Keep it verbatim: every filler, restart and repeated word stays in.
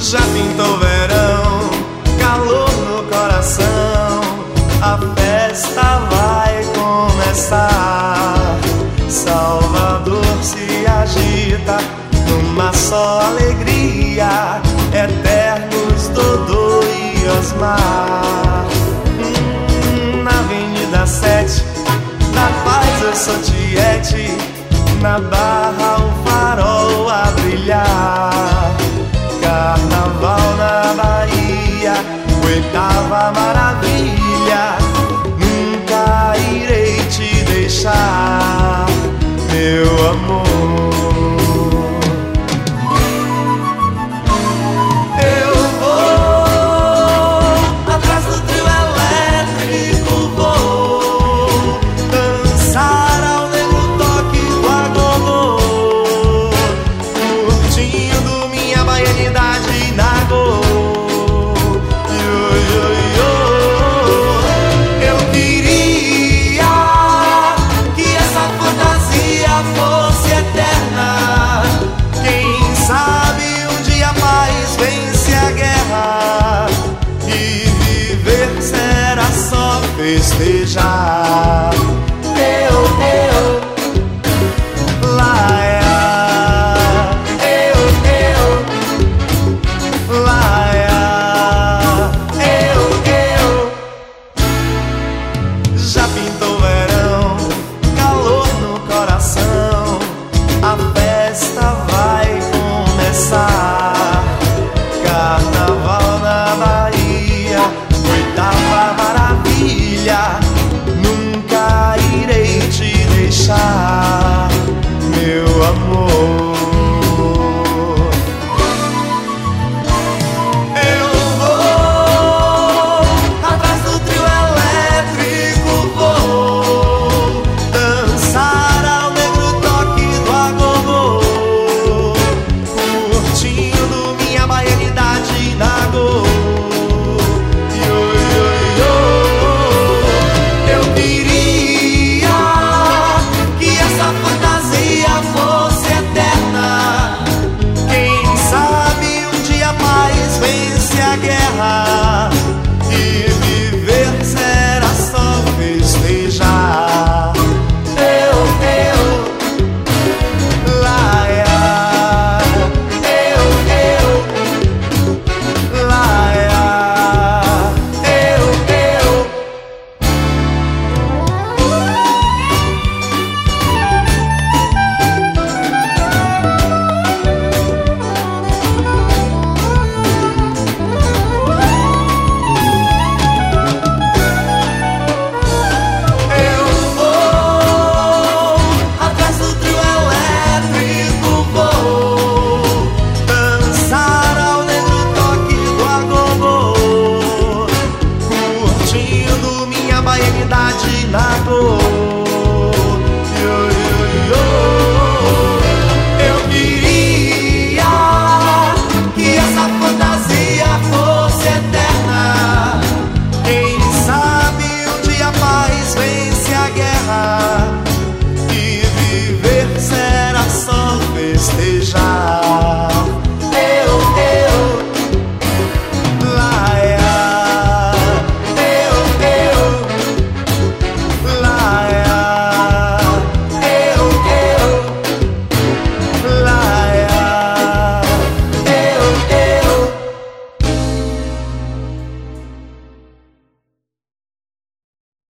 Já pintou o verão, calor no coração, a festa vai começar. Salvador se agita numa só alegria, eternos Dodô e Osmar. hum, Na Avenida sete, na Paz eu sou tiete, na Barra o farol a brilhar. Carnaval na Bahia, oitava maravilha, nunca irei te deixar, meu amor. Eu vou atrás do trio elétrico, vou dançar ao negro toque do agogô, curtindo minha baianidade na go. Eu queria que essa fantasia fosse eterna. Quem sabe um dia a paz vence a guerra e viver será só festejar. Eu, eu, lá é eu, eu, lá é eu, eu. Já pintou o verão, calor no coração, a festa vai começar. Carnaval na Bahia, oitava maravilha, nunca irei te deixar, meu amor. Eu vou atrás do trio elétrico, vou dançar ao negro toque do agogô, curtindo minha baianidade na go. Yo, yo, yo. Eu queria que essa fantasia fosse eterna. Quem sabe um dia a paz vence a guerra